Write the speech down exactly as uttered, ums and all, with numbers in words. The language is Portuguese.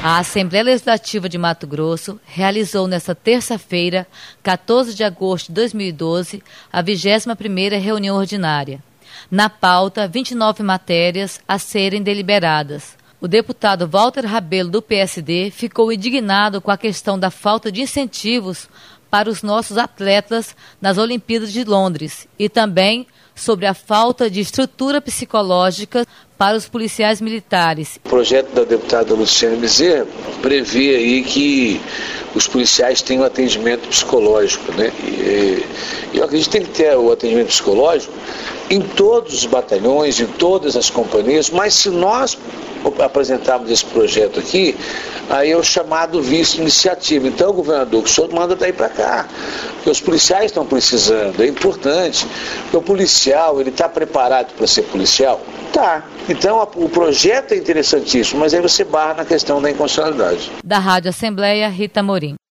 A Assembleia Legislativa de Mato Grosso realizou nesta terça-feira, quatorze de agosto de dois mil e doze, a vigésima primeira reunião ordinária. Na pauta, vinte e nove matérias a serem deliberadas. O deputado Walter Rabelo, do P S D, ficou indignado com a questão da falta de incentivos para os nossos atletas nas Olimpíadas de Londres e também sobre a falta de estrutura psicológica para os policiais militares. O projeto da deputada Luciana Bezerra prevê aí que os policiais tenham atendimento psicológico, né? E eu acredito que tem que ter o atendimento psicológico em todos os batalhões, em todas as companhias, mas se nós apresentarmos esse projeto aqui, aí é o chamado vice-iniciativa. Então, o governador, que o senhor manda daí para cá, porque os policiais estão precisando, é importante, porque o policial, ele está preparado para ser policial? Tá. Então, o projeto é interessantíssimo, mas aí você barra na questão da inconstitucionalidade. Da Rádio Assembleia, Rita Morim.